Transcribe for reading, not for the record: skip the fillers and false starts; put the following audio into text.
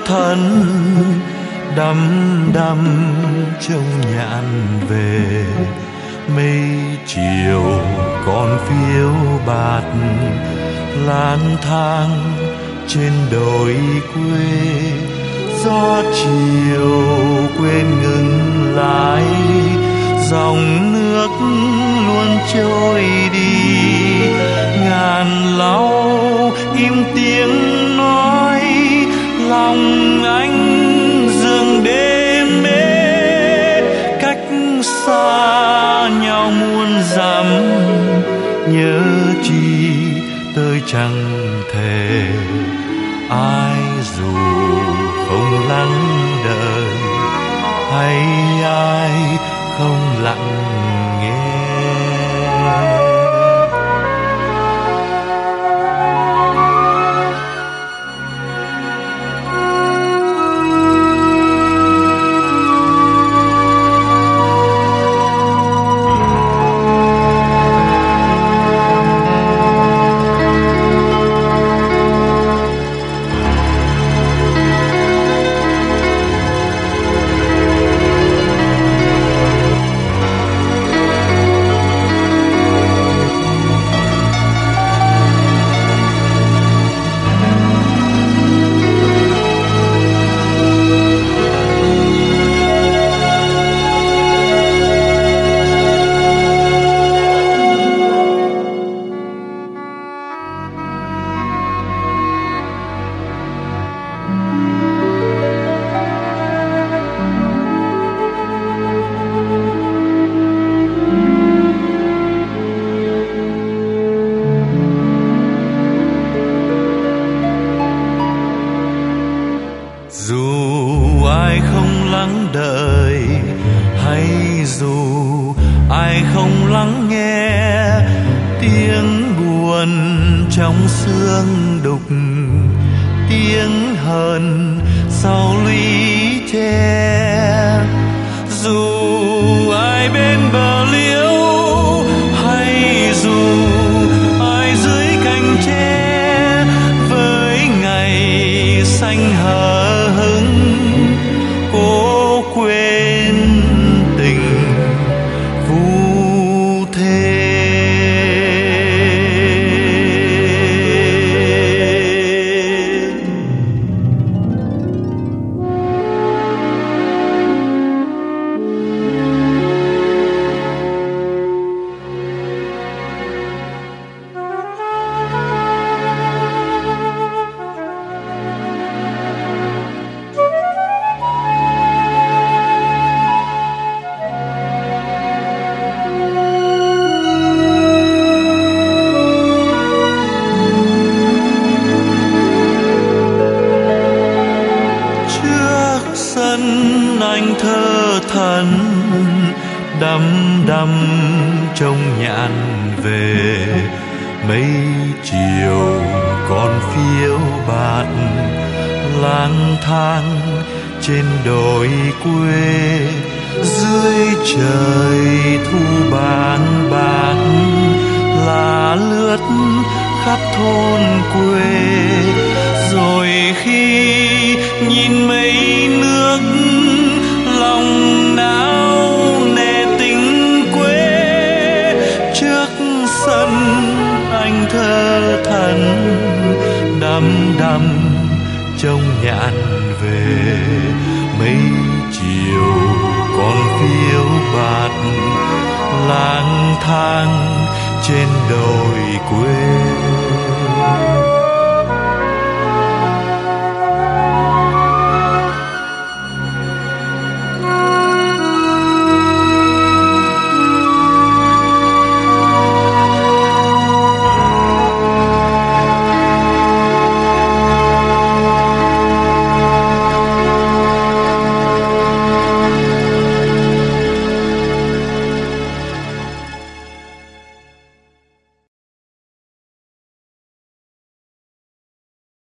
thẫn đăm đăm trông nhạn về. Mây chiều còn phiêu bạt lang thang trên đồi quê. Gió chiều quên ngừng lại, dòng nước luôn trôi đi. Ngàn lau im tiếng nói, lòng anh dường đêm mê. Cách xa nhau muôn dặm, nhớ chi tôi chẳng thể. Ai dù không lắng đợi, hay ai không lặng nghe. Trong sương đục tiếng hờn sau lũy tre. Dù ai bên bờ liễu, hay dù ai dưới cành tre, với ngày xanh hờ hững cố quên tình vu thế. Anh thơ thẫn đăm đăm trông nhạn về. Mây chiều còn phiêu bạt lang thang trên đồi quê. Dưới trời thu bàng bạc lá lướt khắp thôn quê. Rồi khi nhìn mây nước, lòng nao nề tình quê. Trước sân anh thơ thẫn đăm đăm trông nhạn về. Mây chiều còn phiêu bạt lang thang trên đồi quê.